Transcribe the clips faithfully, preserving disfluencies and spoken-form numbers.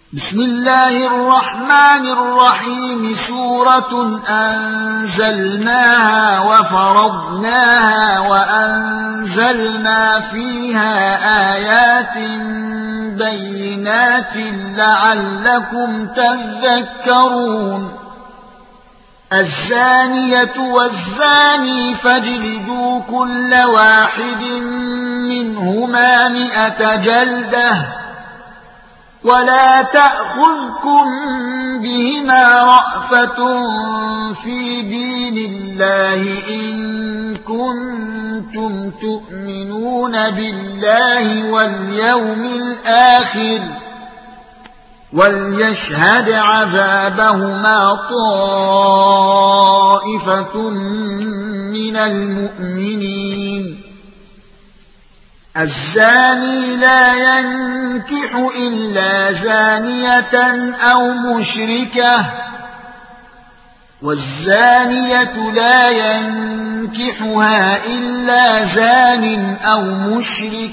بسم الله الرحمن الرحيم سورة أنزلناها وفرضناها وأنزلنا فيها آيات بينات لعلكم تذكرون الزانية والزاني فاجلدوا كل واحد منهما مئة جلدة ولا تأخذكم بهما رأفة في دين الله إن كنتم تؤمنون بالله واليوم الآخر وليشهد عذابهما طائفة من المؤمنين الزاني لا ينكح إلا زانية أو مشركة والزانية لا ينكحها إلا زان أو مشرك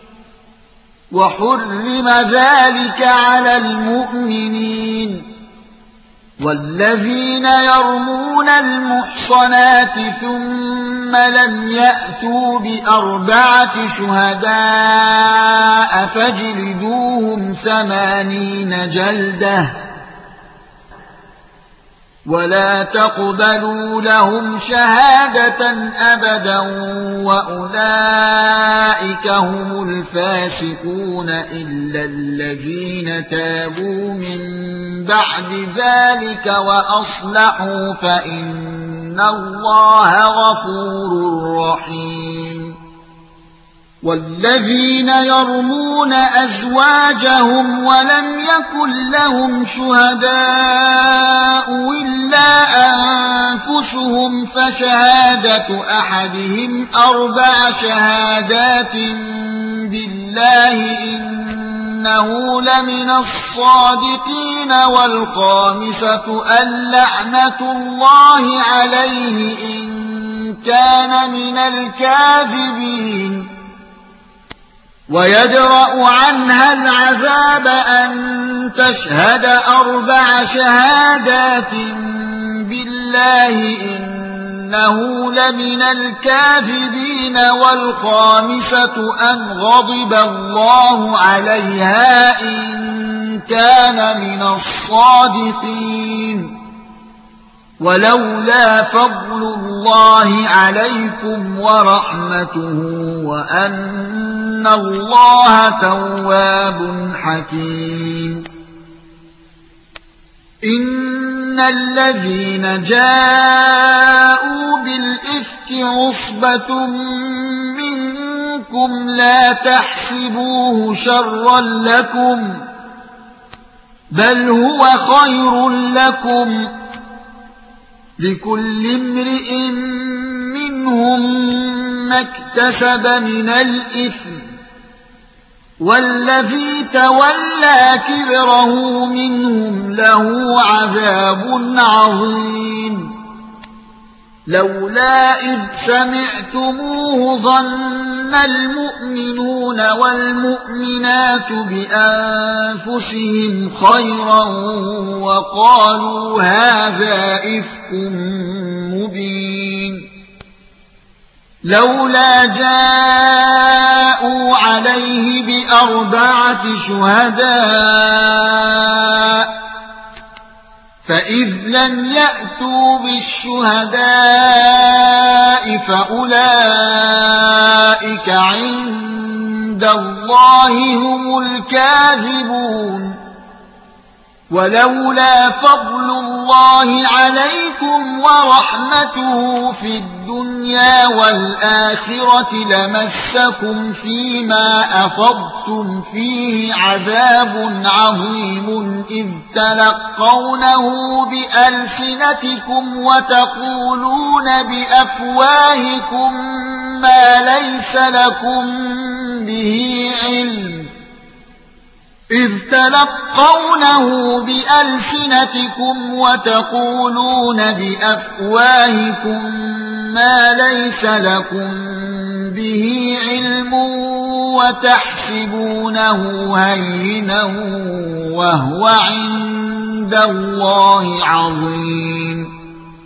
وحرم ذلك على المؤمنين والذين يرمون المحصنات ثم لم يأتوا بأربعة شهداء فاجلدوهم ثمانين جلدة ولا تقبلوا لهم شهادة أبدا وأولئك هم الفاسقون إلا الذين تابوا من بعد ذلك وأصلحوا فإن الله غفور رحيم والذين يرمون أزواجهم ولم يكن لهم شهداء إلا أنفسهم فشهادة أحدهم أربع شهادات بالله إنه لمن الصادقين والخامسة اللعنة الله عليه إن كان من الكاذبين ويدرأ عنها العذاب أن تشهد أربع شهادات بالله إنه لمن الكاذبين والخامسة أن غضب الله عليها إن كان من الصادقين ولولا فضل الله عليكم ورحمته وأن الله تواب حكيم إن الذين جاءوا بالإفك عصبة منكم لا تحسبوه شرا لكم بل هو خير لكم لكل امرئ منهم ما اكتسب من الإثم والذي تولى كبره منهم له عذاب عظيم لولا إذ سمعتموه ظن المؤمنون والمؤمنات بأنفسهم خيرا وقالوا هذا إفك مبين لولا جاءوا عليه بأربعة شهداء فإذ لم يأتوا بالشهداء فأولئك عند الله هم الكاذبون ولولا فضل الله عليكم ورحمته في الدنيا والآخرة لمسكم فيما أفضتم فيه عذاب عظيم إذ تلقونه بألسنتكم وتقولون بأفواهكم ما ليس لكم به علم إذ تلقونه بألسنتكم وتقولون بأفواهكم ما ليس لكم به علم وتحسبونه هينا وهو عند الله عظيم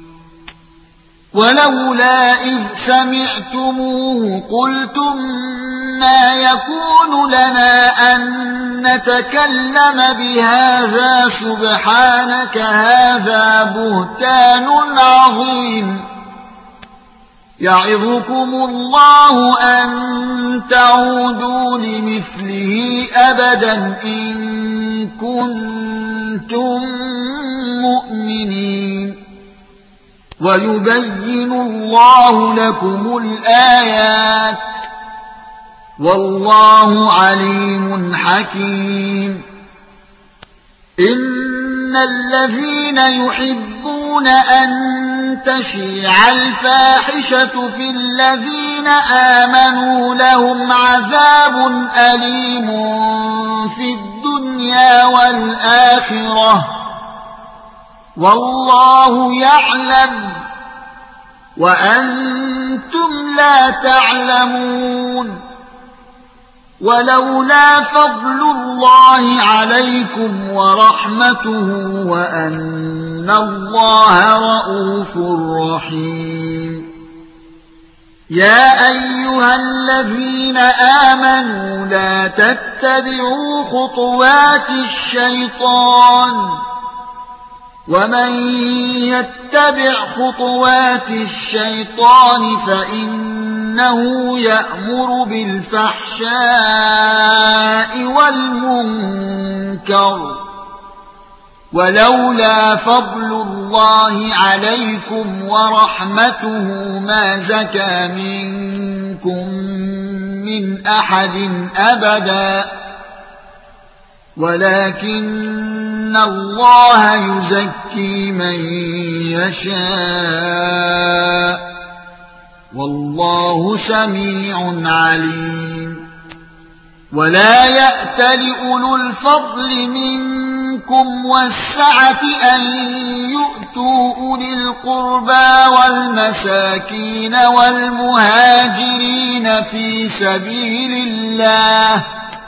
ولولا إذ سمعتموه قلتم ما يكون لنا أن نتكلم بهذا سبحانك هذا بهتان عظيم يعظكم الله أن تعودوا لمثله أبدا إن كنتم مؤمنين ويبين الله لكم الآيات والله عليم حكيم إن الذين يحبون أن تشيع الفاحشة في الذين آمنوا لهم عذاب أليم في الدنيا والآخرة والله يعلم وأنتم لا تعلمون ولولا فضل الله عليكم ورحمته وأن الله رءوف رحيم يا أيها الذين آمنوا لا تتبعوا خطوات الشيطان ومن يتبع خطوات الشيطان فإنه يأمر بالفحشاء والمنكر ولولا فضل الله عليكم ورحمته ما زكى منكم من أحد أبدا ولكن الله يزكي من يشاء والله سميع عليم ولا يأتل أولو الفضل منكم والسعة أن يؤتوا أولي القربى والمساكين والمهاجرين في سبيل الله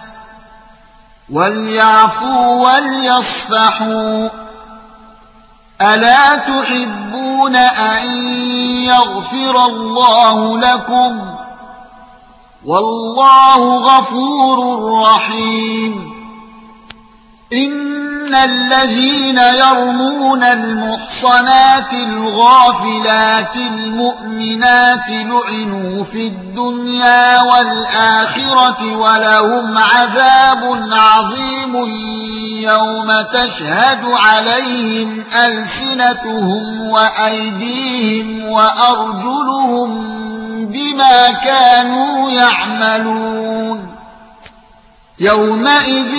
وليعفوا وليصفحوا ألا تحبون أن يغفر الله لكم والله غفور رحيم إن الذين يرمون المحصنات الغافلات المؤمنات لعنوا في الدنيا والآخرة ولهم عذاب عظيم يوم تشهد عليهم ألسنتهم وأيديهم وأرجلهم بما كانوا يعملون يومئذ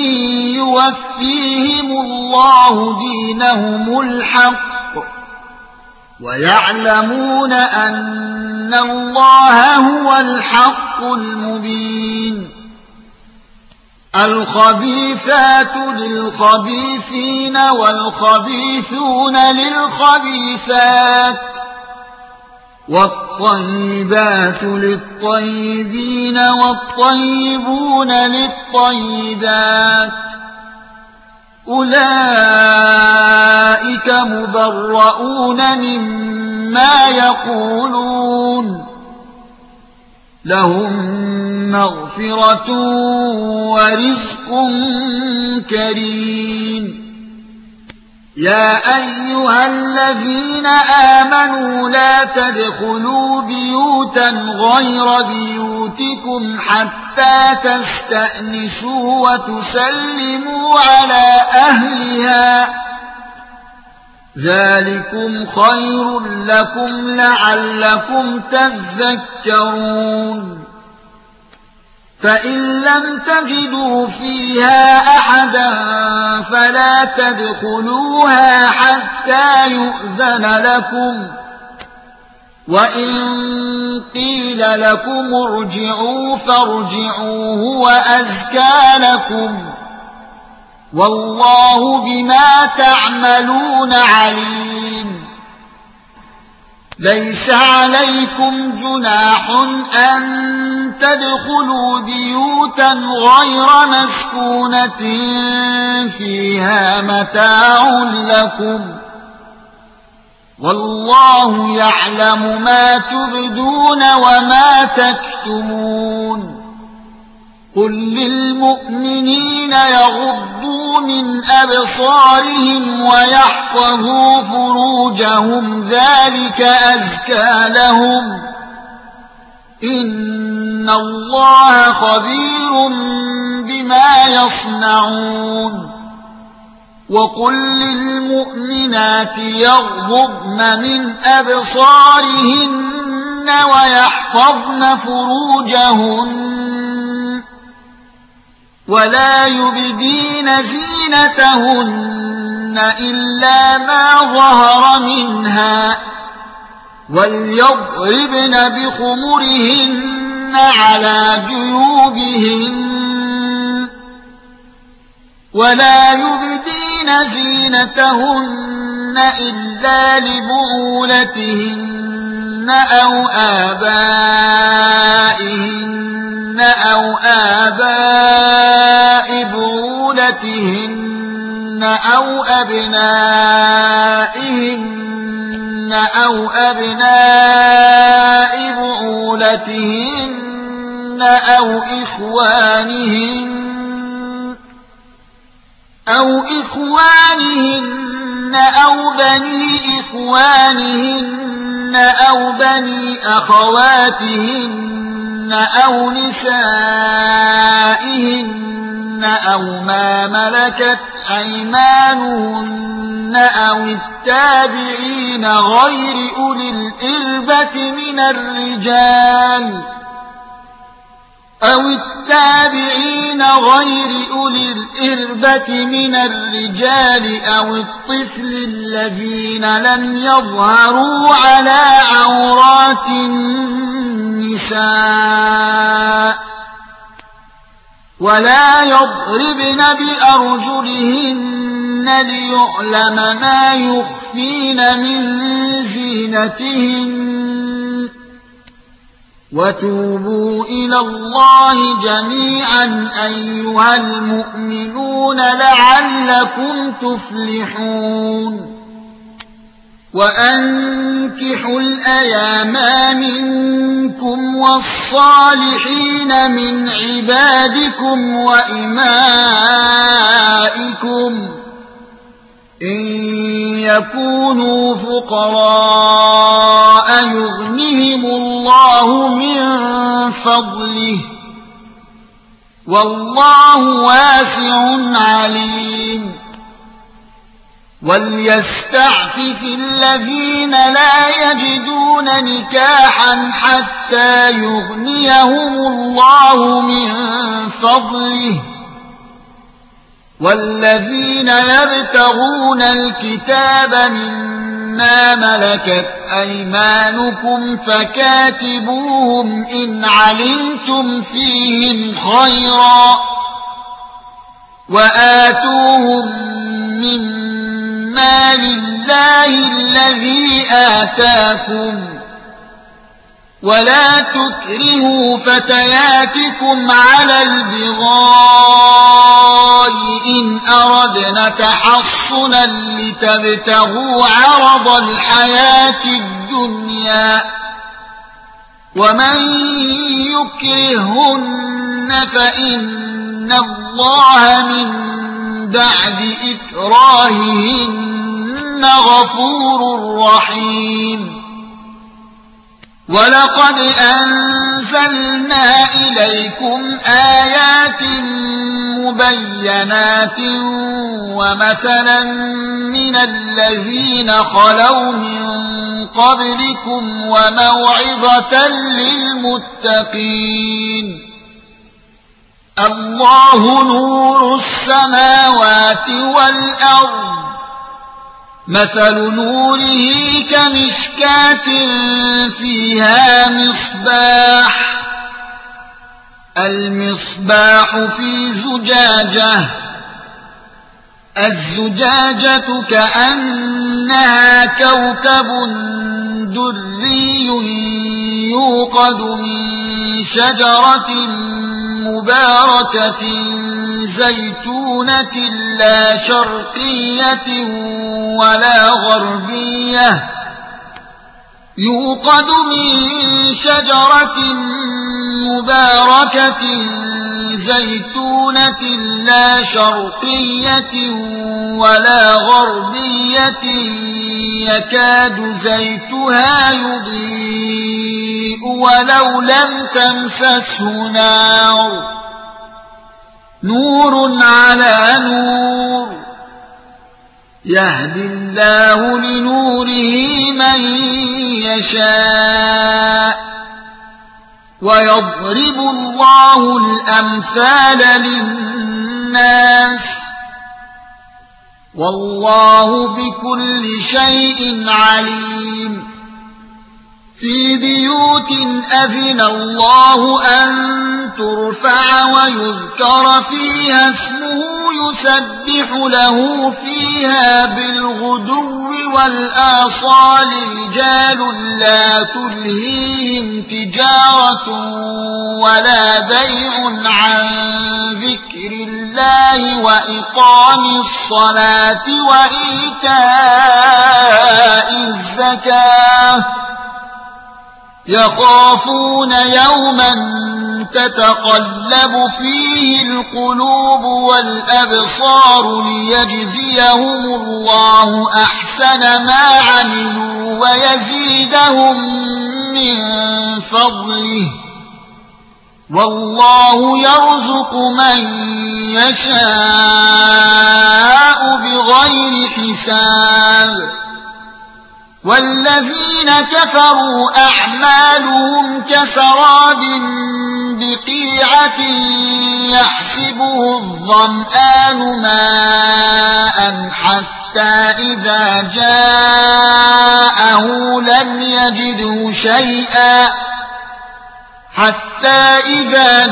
يوفيهم الله دينهم الحق ويعلمون أن الله هو الحق المبين الخبيثات للخبيثين والخبيثون للخبيثات والطيبات للطيبين والطيبون للطيبات أولئك مبرؤون مما يقولون لهم مغفرة ورزق كريم يا أيها الذين آمنوا لا تدخلوا بيوتا غير بيوتكم حتى تستأنسوا وتسلموا على أهلها ذلكم خير لكم لعلكم تذكرون فإن لم تجدوا فيها أحدا فلا تدخلوها حتى يؤذن لكم وإن قيل لكم ارجعوا فارجعوا هو أزكى لكم والله بما تعملون عليم ليس عليكم جناح أن تدخلوا بيوتا غير مسكونة فيها متاع لكم والله يعلم ما تبدون وما تكتمون قل للمؤمنين يغضوا من أبصارهم ويحفظوا فروجهم ذلك أزكى لهم إن الله خبير بما يصنعون وقل للمؤمنات يغضضن من أبصارهن ويحفظن فروجهن ولا يبدين زينتهن إلا ما ظهر منها وليضربن بخمرهن على جيوبهن ولا يبدين زينتهن إلا لبعولتهن أو آبائهن أو آباء بعولتهن أو أبنائهن أو أبناء بعولتهن أو إخوانهن أو إخوانهن أو بني إخوانهن أو بني أخواتهن أو نسائهن أو ما ملكت أيمانهن أو التابعين غير أولي الإربة من الرجال أو التابعين غير أولي الإربة من الرجال أو الطفل الذين لم يظهروا على عورات النساء ولا يضربن بأرجلهن ليعلم ما يخفين من زينتهن وتوبوا إلى الله جميعا أيها المؤمنون لعلكم تفلحون وأنكحوا الأيام منكم والصالحين من عبادكم وإمائكم إن يكونوا فقراء يغنهم الله من فضله والله واسع عليم وليستعفف الذين لا يجدون نكاحا حتى يغنيهم الله من فضله والذين يبتغون الكتاب مما ملكت أيمانكم فكاتبوهم إن علمتم فيهم خيرا وآتوهم مما لله الذي آتاكم ولا تكرهوا فتياتكم على البغاء إن أردنا تحصنا لتبتغوا عرض الحياة الدنيا ومن يكرهن فإن الله من بعد إكراههن غفور رحيم ولقد أنزلنا إليكم آيات مبينات ومثلا من الذين خلوا من قبلكم وموعظة للمتقين الله نور السماوات والأرض مثل نوره كمشكاة فيها مصباح المصباح في زجاجة الزجاجة كأنها كوكب دري يوقد من شجرة مباركة زيتونة لا شرقية ولا غربية يوقد من شجرة مباركة زيتونة لا شرقية ولا غربية يكاد زيتها يضيء ولو لم تمسسه نار نور على نور يهدي الله لنوره من يشاء ويضرب الله الأمثال للناس والله بكل شيء عليم في بيوت أذن الله أن ترفع ويذكر فيها اسمه يسبح له فيها بالغدو والآصال رجال لا تلهيهم تجارة ولا بيع عن ذكر الله وإقام الصلاة وإيتاء الزكاة يخافون يوما تتقلب فيه القلوب والأبصار ليجزيهم الله أحسن ما عملوا ويزيدهم من فضله والله يرزق من يشاء بغير حساب والذين كفروا أعمالهم كسراب بقيعة يحسبه الظمآن ماء حتى إذا جاءه لم يجده شيئا حتى إذا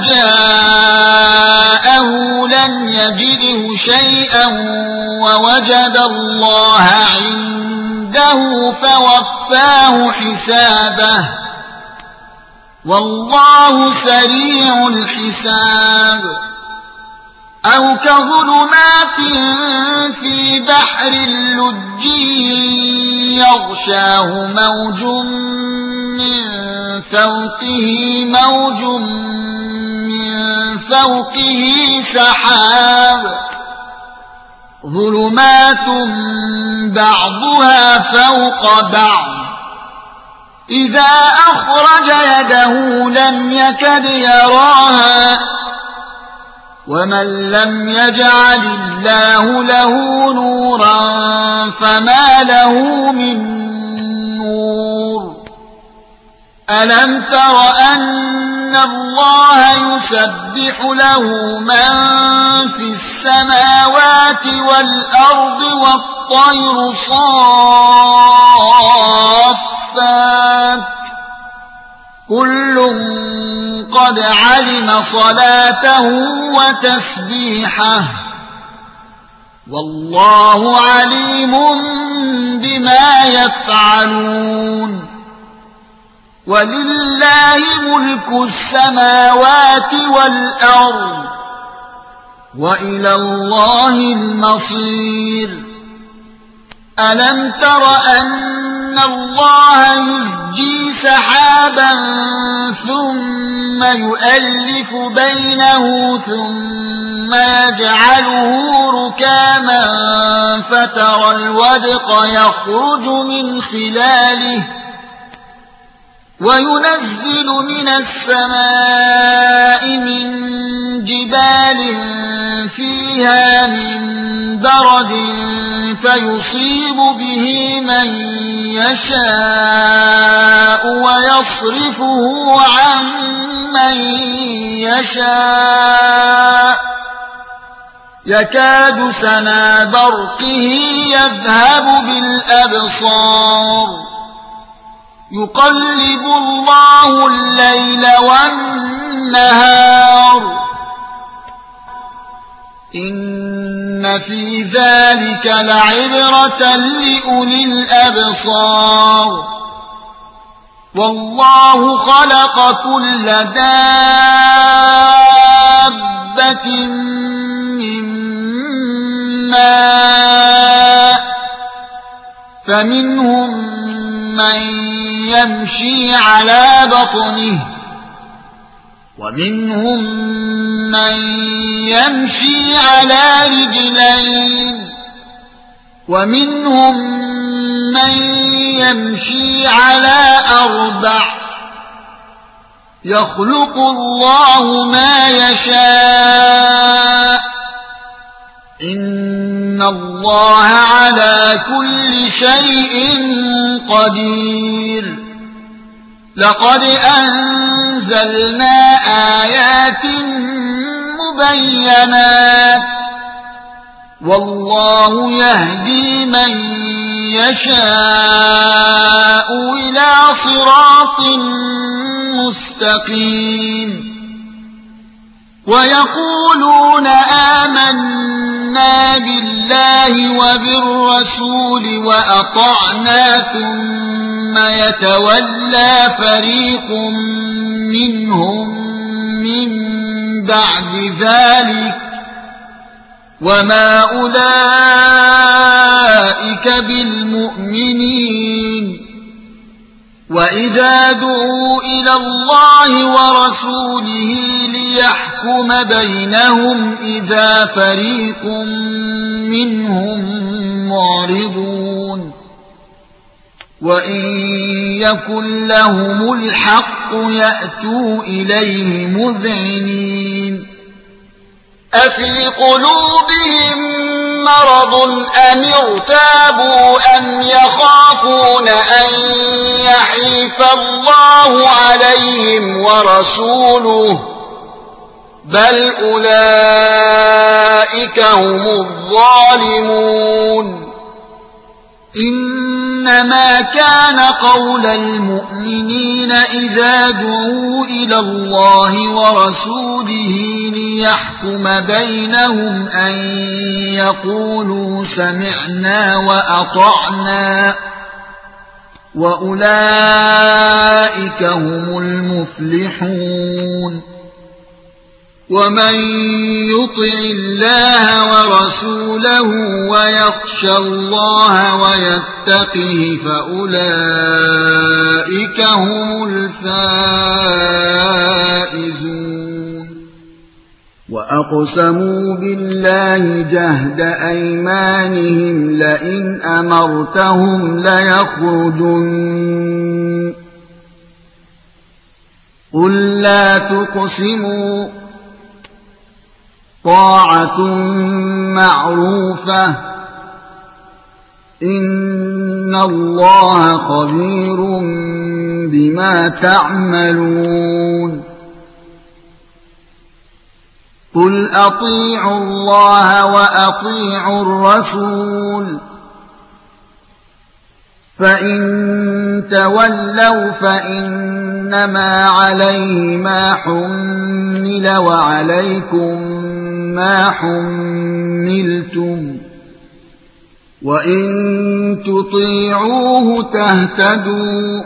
جاءه لم يجده شيئا ووجد الله عنده فوفاه حسابه والله سريع الحساب أو كظلمات في بحر لجي يغشاه موج من فوقه موج من فوقه سحاب ظلمات بعضها فوق بعض إذا أخرج يده لم يكد يراها ومن لم يجعل الله له نورا فما له من نور ألم تر أن الله يسبح له من في السماوات والأرض والطير صافات كل قد علم صلاته وتسبيحه والله عليم بما يفعلون ولله ملك السماوات والأرض وإلى الله المصير ألم تر أن الله يزجي سحابا ثم يؤلف بينه ثم يجعله ركاما فترى الودق يخرج من خلاله وينزل من السماء من جبال فيها من برد فيصيب به من يشاء ويصرفه عن من يشاء يكاد سنا برقه يذهب بالأبصار يقلب الله الليل والنهار إن إن في ذلك لعبرة لأولي الأبصار والله خلق كل دابة من ماء فمنهم من يمشي على بطنه ومنهم من يمشي على رجلين ومنهم من يمشي على أربع يخلق الله ما يشاء إن الله على كل شيء قدير لقد أنزلنا آيات مبينات والله يهدي من يشاء إلى صراط مستقيم ويقولون آمنا بالله وبالرسول وأطعنا ثم يتولى فريق منهم من بعد ذلك وما أولئك بالمؤمنين وإذا دعوا إلى الله ورسوله ليحكم بينهم إذا فريق منهم معرضون وإن يكن لهم الحق يأتوا إليه مذعنين أفي قلوبهم مرض أم ارتابوا أم يخافون أن يحيف الله عليهم ورسوله بل أولئك هم الظالمون إنما كان قول المؤمنين إذا دعوا إلى الله ورسوله ليحكم بينهم أن يقولوا سمعنا وأطعنا وأولئك هم المفلحون ومن يطع الله ورسوله ويخشى الله ويتقه فأولئك هم الفائزون وأقسموا بالله جهد أيمانهم لئن أمرتهم ليخرجن قل لا تقسموا طاعة معروفة إن الله خبير بما تعملون قل أطيعوا الله وأطيعوا الرسول فإن تولوا فإنما عليه ما حمل وعليكم ما حملتم وإن تطيعوه تهتدوا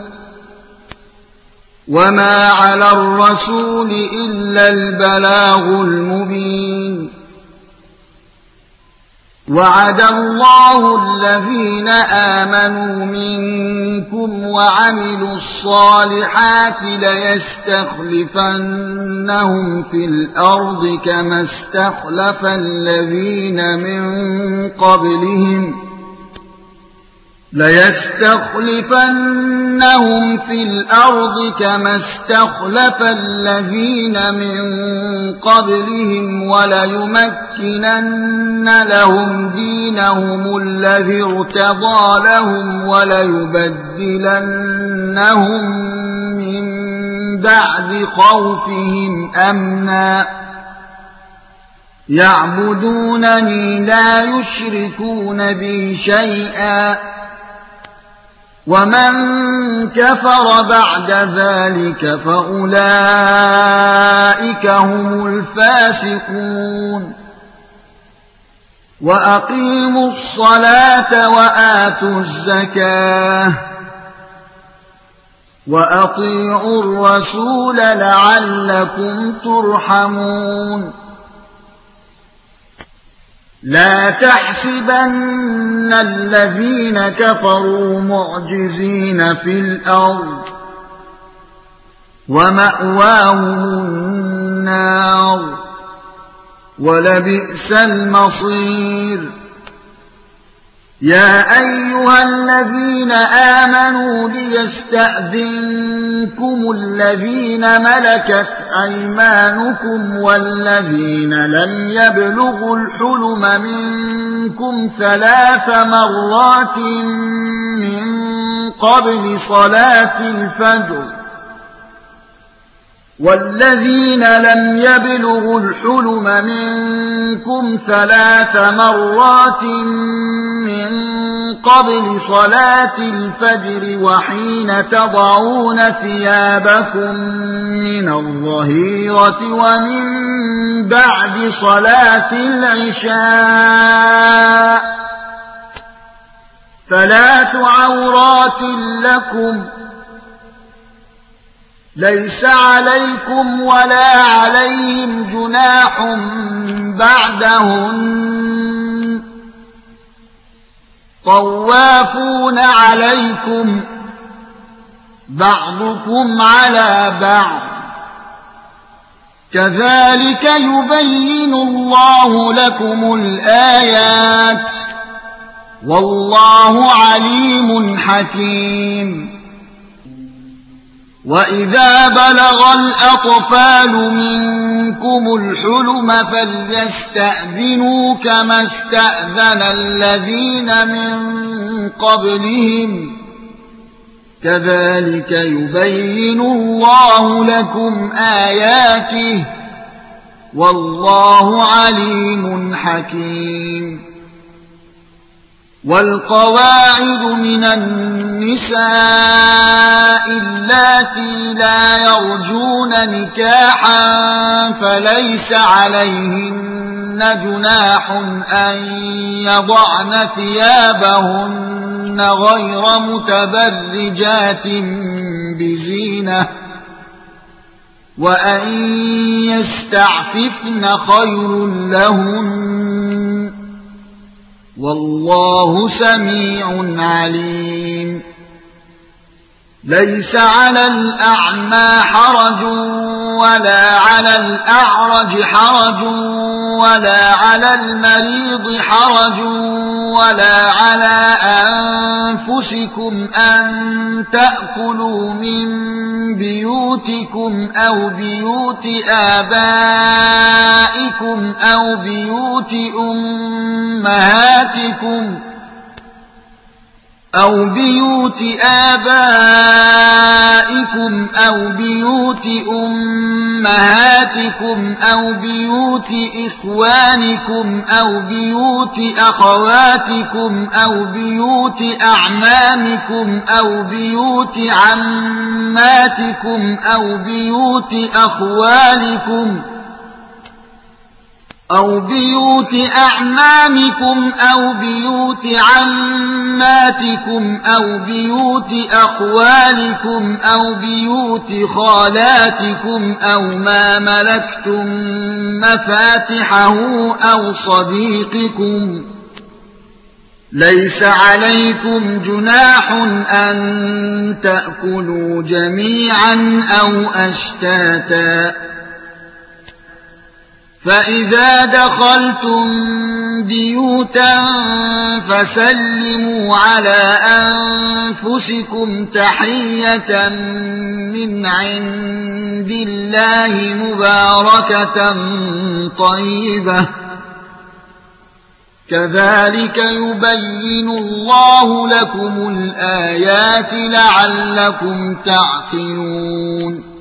وما على الرسول إلا البلاغ المبين وعد الله الذين آمنوا منكم وعملوا الصالحات ليستخلفنهم في الأرض كما استخلف الذين من قبلهم ليستخلفنهم في الأرض كما استخلف الذين من قبلهم وليمكنن لهم دينهم الذي ارتضى لهم وليبدلنهم من بعد خوفهم أمنا يعبدونني لا يشركون بي شيئا ومن كفر بعد ذلك فأولئك هم الفاسقون وأقيموا الصلاة وآتوا الزكاة وأطيعوا الرسول لعلكم ترحمون لا تحسبن الذين كفروا معجزين في الأرض ومأواهم النار ولبئس المصير يا أيها الذين آمنوا ليستأذنكم الذين ملكت أيمانكم والذين لم يبلغوا الحلم منكم ثلاث مرات من قبل صلاة الفجر والذين لم يبلغوا الحلم منكم ثلاث مرات من قبل صلاة الفجر وحين تضعون ثيابكم من الظهيرة ومن بعد صلاة العشاء ثلاث عورات لكم ليس عليكم ولا عليهم جناح بعدهن طوافون عليكم بعضكم على بعض كذلك يبين الله لكم الآيات والله عليم حكيم وإذا بلغ الأطفال منكم الحلم فليستأذنوا كما استأذن الذين من قبلهم كذلك يبين الله لكم آياته والله عليم حكيم والقواعد من النساء اللاتي لا يرجون نكاحا فليس عليهن جناح أن يضعن ثيابهن غير متبرجات بزينة وأن يستعففن خير لهن والله سميع عليم ليس على الأعمى حرج ولا على الأعرج حرج ولا على المريض حرج ولا على أنفسكم أن تأكلوا من بيوتكم أو بيوت آبائكم أو بيوت أمهاتكم أو بيوت آبائكم أو بيوت أمهاتكم أو بيوت إخوانكم أو بيوت أخواتكم أو بيوت أعمامكم أو بيوت عماتكم أو بيوت أخوالكم أو بيوت أعمامكم أو بيوت عماتكم أو بيوت أخوالكم أو بيوت خالاتكم أو ما ملكتم مفاتحه أو صديقكم ليس عليكم جناح أن تأكلوا جميعا أو أشتاتا فإذا دخلتم بيوتا فسلموا على أنفسكم تحية من عند الله مباركة طيبة كذلك يبين الله لكم الآيات لعلكم تعقلون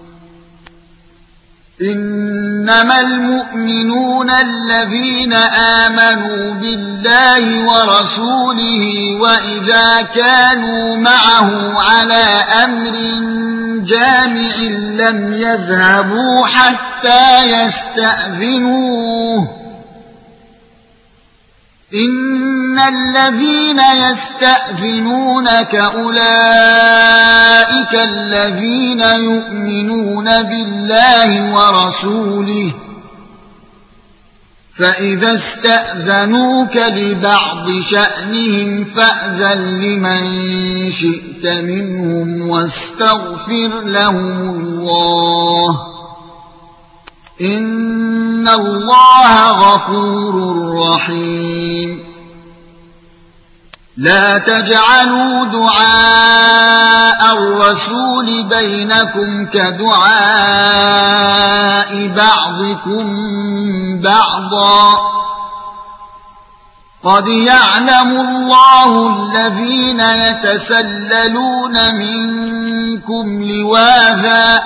إنما المؤمنون الذين آمنوا بالله ورسوله وإذا كانوا معه على أمر جامع لم يذهبوا حتى يستأذنوه إن الذين يستأذنونك أولئك الذين يؤمنون بالله ورسوله فإذا استأذنوك لبعض شأنهم فأذن لمن شئت منهم واستغفر لهم الله إن الله غفور رحيم لا تجعلوا دعاء الرسول بينكم كدعاء بعضكم بعضا قد يعلم الله الذين يتسللون منكم لواذا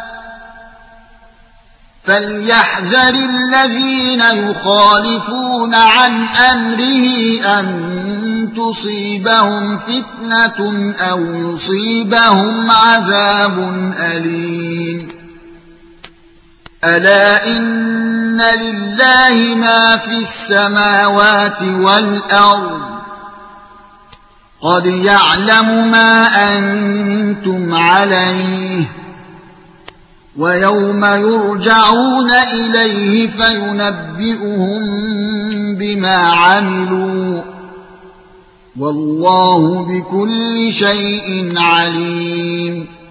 فليحذر الذين يخالفون عن أمره أن تصيبهم فتنة أو يصيبهم عذاب أليم ألا إن لله ما في السماوات والأرض قد يعلم ما أنتم عليه ويوم يرجعون إليه فينبئهم بما عملوا والله بكل شيء عليم